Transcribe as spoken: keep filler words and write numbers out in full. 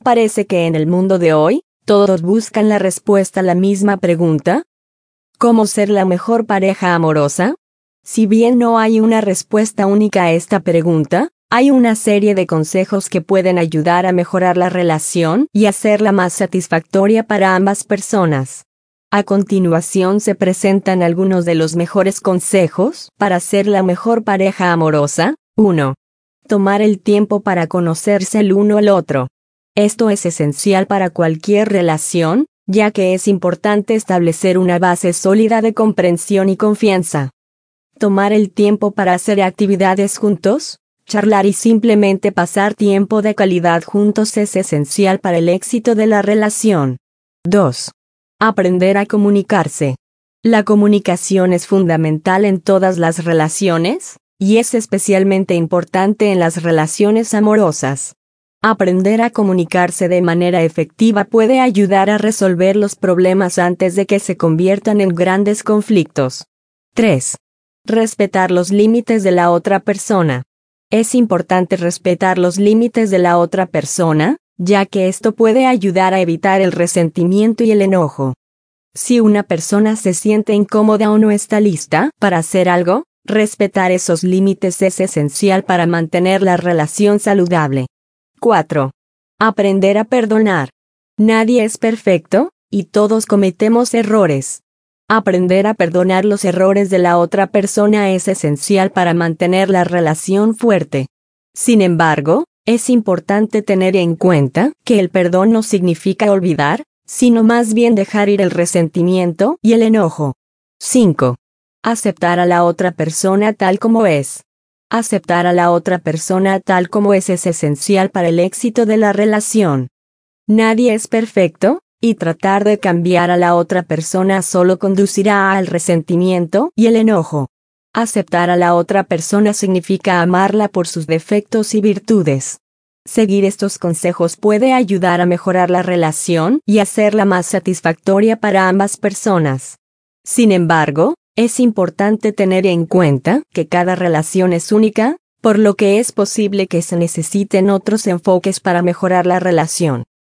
parece que en el mundo de hoy, todos buscan la respuesta a la misma pregunta? ¿Cómo ser la mejor pareja amorosa? Si bien no hay una respuesta única a esta pregunta, hay una serie de consejos que pueden ayudar a mejorar la relación y hacerla más satisfactoria para ambas personas. A continuación se presentan algunos de los mejores consejos para ser la mejor pareja amorosa. uno. Tomar el tiempo para conocerse el uno al otro. Esto es esencial para cualquier relación, ya que es importante establecer una base sólida de comprensión y confianza. Tomar el tiempo para hacer actividades juntos, charlar y simplemente pasar tiempo de calidad juntos es esencial para el éxito de la relación. dos. Aprender a comunicarse. La comunicación es fundamental en todas las relaciones, y es especialmente importante en las relaciones amorosas. Aprender a comunicarse de manera efectiva puede ayudar a resolver los problemas antes de que se conviertan en grandes conflictos. tres. Respetar los límites de la otra persona. Es importante respetar los límites de la otra persona, ya que esto puede ayudar a evitar el resentimiento y el enojo. Si una persona se siente incómoda o no está lista para hacer algo, respetar esos límites es esencial para mantener la relación saludable. cuatro. Aprender a perdonar. Nadie es perfecto, y todos cometemos errores. Aprender a perdonar los errores de la otra persona es esencial para mantener la relación fuerte. Sin embargo, es importante tener en cuenta que el perdón no significa olvidar, sino más bien dejar ir el resentimiento y el enojo. cinco. Aceptar a la otra persona tal como es. Aceptar a la otra persona tal como es es esencial para el éxito de la relación. Nadie es perfecto, y tratar de cambiar a la otra persona solo conducirá al resentimiento y el enojo. Aceptar a la otra persona significa amarla por sus defectos y virtudes. Seguir estos consejos puede ayudar a mejorar la relación y hacerla más satisfactoria para ambas personas. Sin embargo, es importante tener en cuenta que cada relación es única, por lo que es posible que se necesiten otros enfoques para mejorar la relación.